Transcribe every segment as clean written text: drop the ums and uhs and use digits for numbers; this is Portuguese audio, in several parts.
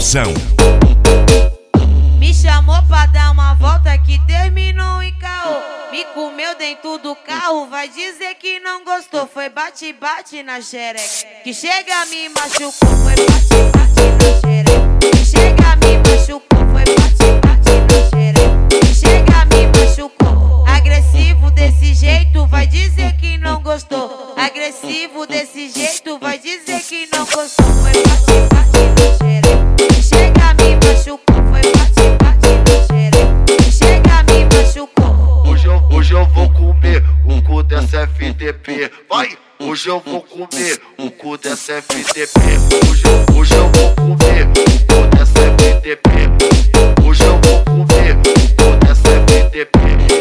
noção. Me chamou pra dar uma volta que terminou em caô. Me comeu dentro do carro, vai dizer que não gostou. Foi bate-bate na xereca, que chega me machucou. Foi bate-bate na xereca, que chega me machucou. Foi bate-bate na xereca, que chega me machucou. Agressivo desse jeito, vai dizer que não gostou. Agressivo desse jeito, vai dizer que não gostou. Foi bate-bate na xereca, que chega me machucou. Foi bate-bate na xereca, que chega me machucou. Hoje eu vou comer o cu dessa FTP. Vai! Hoje eu vou comer o cu dessa FTP. Hoje eu vou comer o cu dessa FTP. Hoje eu vou comer o cu dessa FTP.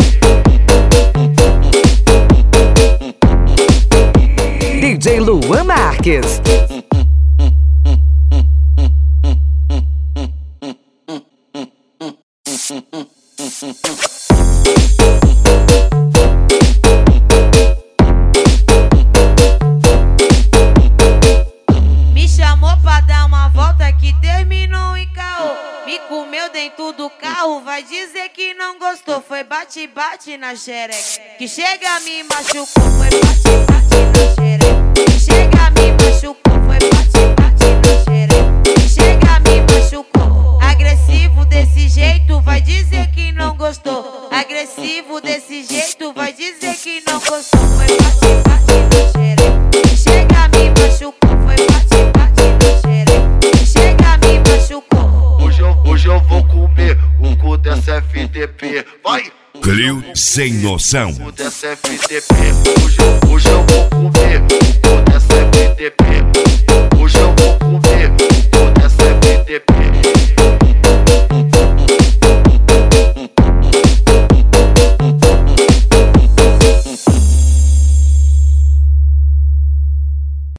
DJ Luan Marques. Me chamou pra dar uma volta que terminou em caô. Me comeu dentro do carro, vai dizer que não gostou. Foi bate-bate na xereca, que chega me machucou. Foi bate-bate na xereca, que chega me machucou. Foi bate-bate na xereca, que chega me machucou. Agressivo desse jeito, vai dizer que não gostou. Agressivo desse jeito, vai dizer que não gostou. Foi bate-bate na xereca, que chega me machucou. Foi bate-bate na xereca, que chega me machucou. Hoje eu vou comer o cu dessa FTP. Vai! Clio sem noção. O cu dessa FTP. Hoje eu vou comer o cu dessa FTP. Hoje eu vou